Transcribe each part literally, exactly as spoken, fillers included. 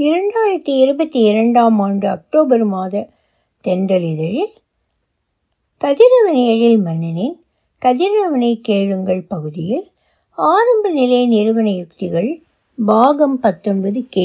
இரண்டாயிரத்தி இருபத்தி இரண்டாம் ஆண்டு அக்டோபர் மாத தென்றலிதழில் கதிரவன் எழில் மன்னனின் கதிரவனை கேளுங்கள் பகுதியில் ஆரம்ப நிலை நிறுவன யுக்திகள் பாகம் பத்தொன்பது கே.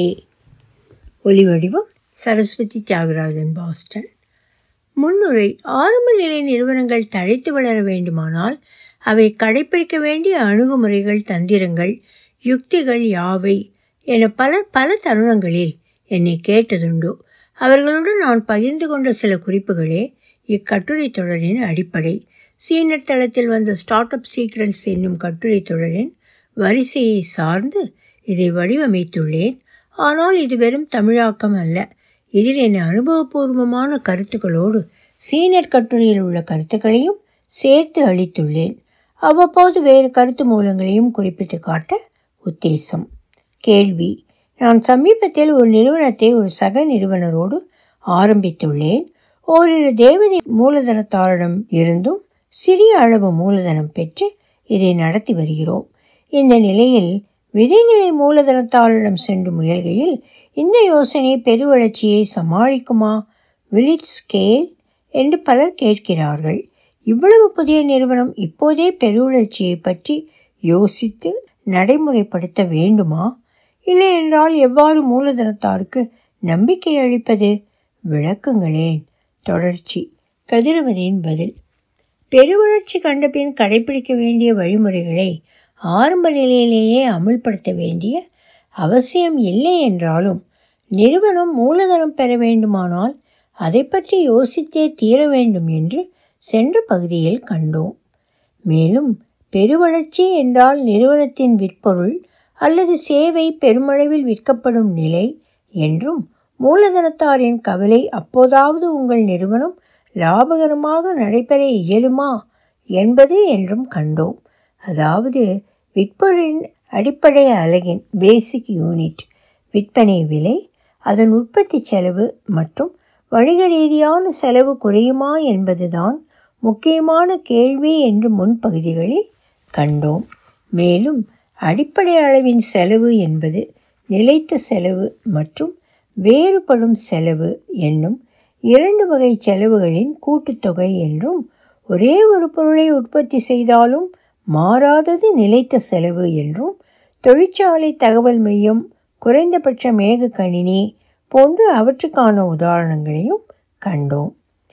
ஒலிவடிவம் சரஸ்வதி தியாகராஜன், பாஸ்டன். முன்னுரை. ஆரம்ப நிலை நிறுவனங்கள் தழைத்து வளர வேண்டுமானால் அவை கடைபிடிக்க வேண்டிய அணுகுமுறைகள், தந்திரங்கள், யுக்திகள் யாவை என பலர் பல தருணங்களில் என்னை கேட்டதுண்டு. அவர்களுடன் நான் பகிர்ந்து கொண்ட சில குறிப்புகளே இக்கட்டுரை தொடரின் அடிப்படை. சீனர் தளத்தில் வந்த ஸ்டார்ட் அப் சீக்ரெட்ஸ் என்னும் கட்டுரை தொடரின் வரிசையை சார்ந்து இதை வடிவமைத்துள்ளேன். ஆனால் இது வெறும் தமிழாக்கம் அல்ல. இதில் என் அனுபவபூர்வமான கருத்துக்களோடு சீனர் கட்டுரையில் உள்ள கருத்துக்களையும் சேர்த்து அளித்துள்ளேன். அவ்வப்போது வேறு கருத்து மூலங்களையும் குறிப்பிட்டு காட்ட உத்தேசம். கேள்வி. நான் சமீபத்தில் ஒரு நிறுவனத்தை ஒரு சக நிறுவனரோடு ஆரம்பித்துள்ளேன். ஓரிரு தேவதை மூலதனத்தாரிடம் இருந்தும் சிறிய அளவு மூலதனம் பெற்று இதை நடத்தி வருகிறோம். இந்த நிலையில் விதைநிலை மூலதனத்தாரிடம் சென்று முயல்கையில் இந்த யோசனை பெருவளர்ச்சியை சமாளிக்குமா, will it scale என்று பலர் கேட்கிறார்கள். இவ்வளவு புதிய நிறுவனம் இப்போதே பெருவளர்ச்சியை பற்றி யோசித்து நடைமுறைப்படுத்த வேண்டுமா? இல்லை என்றால் எவ்வாறு மூலதனத்தாருக்கு நம்பிக்கை அளிப்பது? விளக்குங்களேன். தொடர்ச்சி. கதிரவனின் பதில். பெருவளர்ச்சி கண்டபின் கடைபிடிக்க வேண்டிய வழிமுறைகளை ஆரம்ப நிலையிலேயே அமுல்படுத்த வேண்டிய அவசியம் இல்லை என்றாலும் நிறுவனம் மூலதனம் பெற வேண்டுமானால் அதை பற்றி யோசித்தே தீர வேண்டும் என்று சென்ற பகுதியில் கண்டோம். மேலும் பெருவளர்ச்சி என்றால் நிறுவனத்தின் விற்பொருள் அல்லது சேவை பெருமளவில் விற்கப்படும் நிலை என்றும், மூலதனத்தாரின் கவலை அப்போதாவது உங்கள் நிறுவனம் லாபகரமாக நடைபெற இயலுமா என்பது என்றும் கண்டோம். அதாவது விற்பொருளின் அடிப்படை அலகின் பேசிக் யூனிட் விற்பனை விலை, அதன் உற்பத்தி செலவு மற்றும் வணிக ரீதியான செலவு குறையுமா என்பதுதான் முக்கியமான கேள்வி என்று முன்பகுதிகளில் கண்டோம். மேலும் அடிப்படை அளவின் செலவு என்பது நிலைத்த செலவு மற்றும் வேறுபடும் செலவு என்னும் இரண்டு வகை செலவுகளின் கூட்டுத்தொகை என்றும், ஒரே ஒரு பொருளை உற்பத்தி செய்தாலும் மாறாதது நிலைத்த செலவு என்றும், தொழிற்சாலை தகவல் மையம், குறைந்தபட்ச மேக கணினி போன்ற அவற்றுக்கான உதாரணங்களையும் கண்டோம்.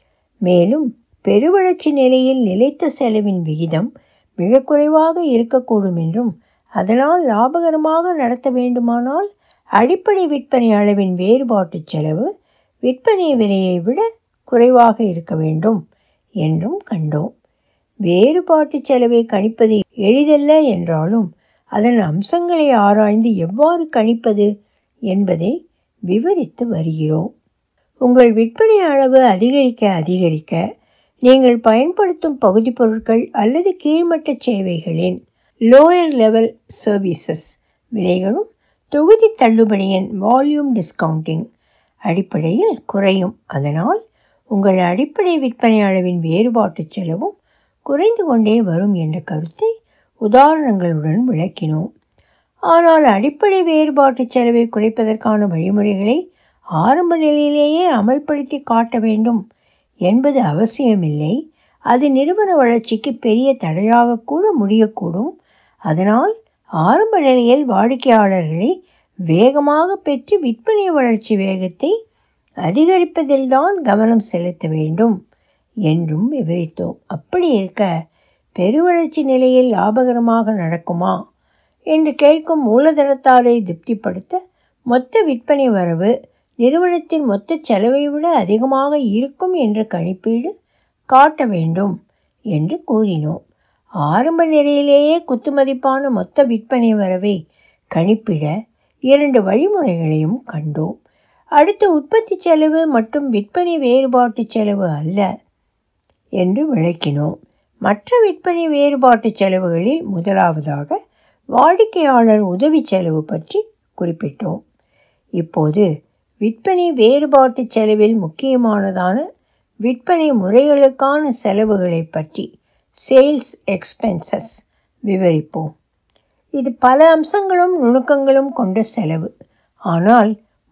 மேலும் பெருவளர்ச்சி நிலையில் நிலைத்த செலவின் விகிதம் மிக குறைவாக இருக்கக்கூடும் என்றும், அதனால் லாபகரமாக நடத்த வேண்டுமானால் அடிப்படை விற்பனை அளவின் வேறுபாட்டு செலவு விற்பனை விலையை விட குறைவாக இருக்க வேண்டும் என்றும் கண்டோம். வேறுபாட்டு செலவை கணிப்பது எளிதல்ல என்றாலும் அதன் அம்சங்களை ஆராய்ந்து எவ்வாறு கணிப்பது என்பதை விவரித்து வருகிறோம். உங்கள் விற்பனை அளவு அதிகரிக்க அதிகரிக்க நீங்கள் பயன்படுத்தும் பகுதி பொருட்கள் அல்லது கீழ்மட்ட சேவைகளின் லோயர் லெவல் சர்வீசஸ் விலைகளும் தொகுதி தள்ளுபடியின் வால்யூம் டிஸ்கவுண்டிங் அடிப்படையில் குறையும். அதனால் உங்கள் அடிப்படை விற்பனை அளவின் வேறுபாட்டு செலவும் குறைந்து கொண்டே வரும் என்ற கருத்தை உதாரணங்களுடன் விளக்கினோம். ஆனால் அடிப்படை வேறுபாட்டு செலவை குறைப்பதற்கான வழிமுறைகளை ஆரம்ப நிலையிலேயே அமல்படுத்தி காட்ட வேண்டும் என்பது அவசியமில்லை. அது நிறுவன வளர்ச்சிக்கு பெரிய தடையாக கூட முடியக்கூடும். அதனால் ஆரம்ப நிலையில் வாடிக்கையாளர்களை வேகமாக பெற்று விற்பனை வளர்ச்சி வேகத்தை அதிகரிப்பதில்தான் கவனம் செலுத்த வேண்டும் என்றும் விவரித்தோம். அப்படி இருக்க பெருவளர்ச்சி நிலையில் லாபகரமாக நடக்குமா என்று கேட்கும் மூலதனத்தாரை திருப்திப்படுத்த மொத்த விற்பனை வரவு நிறுவனத்தின் மொத்த செலவை விட அதிகமாக இருக்கும் என்ற கணிப்பீடு காட்ட வேண்டும் என்று கூறினோம். ஆரம்ப நிலையிலேயே குத்துமதிப்பான மொத்த விற்பனை வரவை கணிப்பிட இரண்டு வழிமுறைகளையும் கண்டோம். அடுத்து உற்பத்தி செலவு மற்றும் விற்பனை வேறுபாட்டு செலவு அல்ல என்று விளக்கினோம். மற்ற விற்பனை வேறுபாட்டு செலவுகளில் முதலாவதாக வாடிக்கையாளர் உதவி செலவு பற்றி குறிப்பிட்டோம். இப்போது விற்பனை வேறுபாட்டு செலவில் முக்கியமானதான விற்பனை முறைகளுக்கான செலவுகளை பற்றி சேல்ஸ் எக்ஸ்பென்சஸ் விவரிப்போம். இது பல அம்சங்களும் நுணுக்கங்களும் கொண்ட செலவு. ஆனால்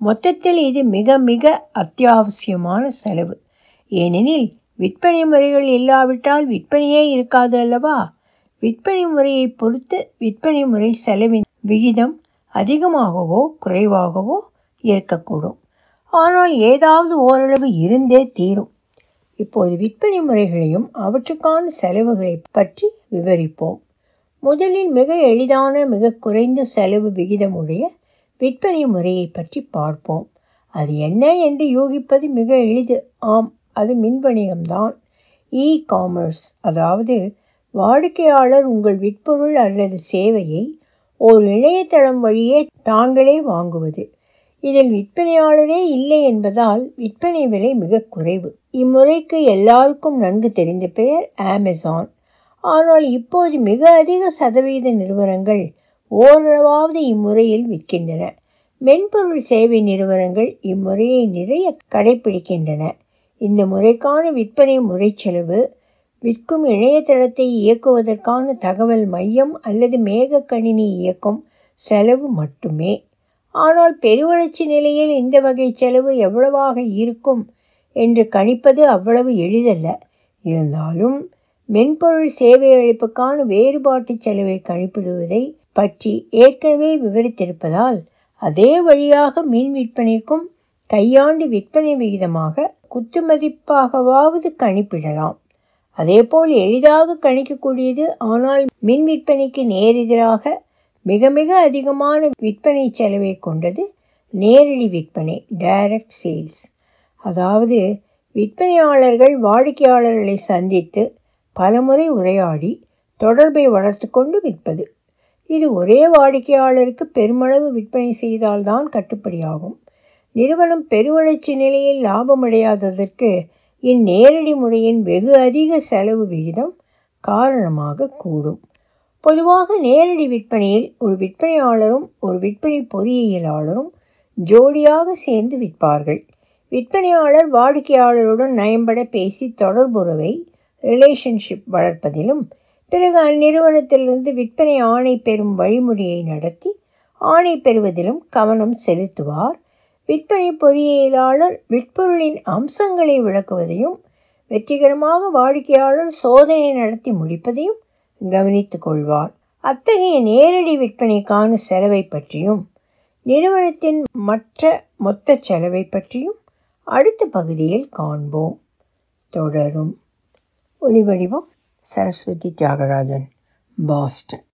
மொத்தத்தில் இது மிக மிக அத்தியாவசியமான செலவு. ஏனெனில் விற்பனை முறைகள் இல்லாவிட்டால் விற்பனையே இருக்காது அல்லவா? விற்பனை முறையை பொறுத்து விற்பனை முறை செலவின் விகிதம் அதிகமாகவோ குறைவாகவோ இருக்கக்கூடும். ஆனால் ஏதாவது ஓரளவு இருந்தே தீரும். இப்போது விற்பனை முறைகளையும் அவற்றுக்கான செலவுகளை பற்றி விவரிப்போம். முதலில் மிக எளிதான மிக குறைந்த செலவு விகிதமுடைய விற்பனை முறையை பற்றி பார்ப்போம். அது என்ன என்று யூகிப்பது மிக எளிது. ஆம், அது மின்வணிகம்தான். இ காமர்ஸ், அதாவது வாடிக்கையாளர் உங்கள் விற்பொருள் அல்லது சேவையை ஓர் இணையதளம் வழியே தாங்களே வாங்குவது. இதில் விற்பனையாளரே இல்லை என்பதால் விற்பனை விலை மிக குறைவு. இம்முறைக்கு எல்லாருக்கும் நன்கு தெரிந்த பெயர் அமேசான். ஆனால் இப்போது மிக அதிக சதவீத நிறுவனங்கள் ஓரளவாவது இம்முறையில் விற்கின்றன. மென்பொருள் சேவை நிறுவனங்கள் இம்முறையை நிறைய கடைபிடிக்கின்றன. இந்த முறைக்கான விற்பனை முறை செலவு விற்கும் இணையதளத்தை இயக்குவதற்கான தகவல் மையம் அல்லது மேக கணினி இயக்கும் செலவு மட்டுமே. ஆனால் பெருவளர்ச்சி நிலையில் இந்த வகை செலவு எவ்வளவாக இருக்கும் என்று கணிப்பது அவ்வளவு எளிதல்ல. இருந்தாலும் மென்பொருள் சேவை அளிப்புக்கான வேறுபாட்டு செலவை கணிப்பிடுவதை பற்றி ஏற்கனவே விவரித்திருப்பதால் அதே வழியாக மின் விற்பனைக்கும் கையாண்டு விற்பனை விகிதமாக குத்துமதிப்பாகவாவது கணிப்பிடலாம். அதேபோல் எளிதாக கணிக்கக்கூடியது ஆனால் மின் விற்பனைக்கு நேரெதிராக மிக மிக அதிகமான விற்பனை செலவை கொண்டது நேரடி விற்பனை, டைரக்ட் சேல்ஸ். அதாவது விற்பனையாளர்கள் வாடிக்கையாளர்களை சந்தித்து பலமுறை உரையாடி தொடர்பை வளர்த்து கொண்டு விற்பது. இது ஒரே வாடிக்கையாளருக்கு பெருமளவு விற்பனை செய்தால்தான் கட்டுப்படியாகும். நிறுவனம் பெருவளர்ச்சி நிலையில் லாபமடையாததற்கு இந்நேரடி முறையின் வெகு அதிக செலவு விகிதம் காரணமாக கூடும். பொதுவாக நேரடி விற்பனையில் ஒரு விற்பனையாளரும் ஒரு விற்பனை பொறியியலாளரும் ஜோடியாக சேர்ந்து விற்பார்கள். விற்பனையாளர் வாடிக்கையாளருடன் நயம்பட பேசி தொடர்புறவை ரிலேஷன்ஷிப் வளர்ப்பதிலும் பிறகு அந்நிறுவனத்திலிருந்து விற்பனை ஆணை பெறும் வழிமுறையை நடத்தி ஆணை பெறுவதிலும் கவனம் செலுத்துவார். விற்பனை பொறியியலாளர் விற்பொருளின் அம்சங்களை விளக்குவதையும் வெற்றிகரமாக வாடிக்கையாளர் சோதனை நடத்தி முடிப்பதையும் கவனித்து கொள்வார். அத்தகைய நேரடி விற்பனைக்கான செலவை பற்றியும் நிறுவனத்தின் மற்ற மொத்த செலவை பற்றியும் அடுத்த பகுதியில் காண்போம். தொடரும். ஒலிவடிவம் சரஸ்வதி தியாகராஜன், பாஸ்டன்.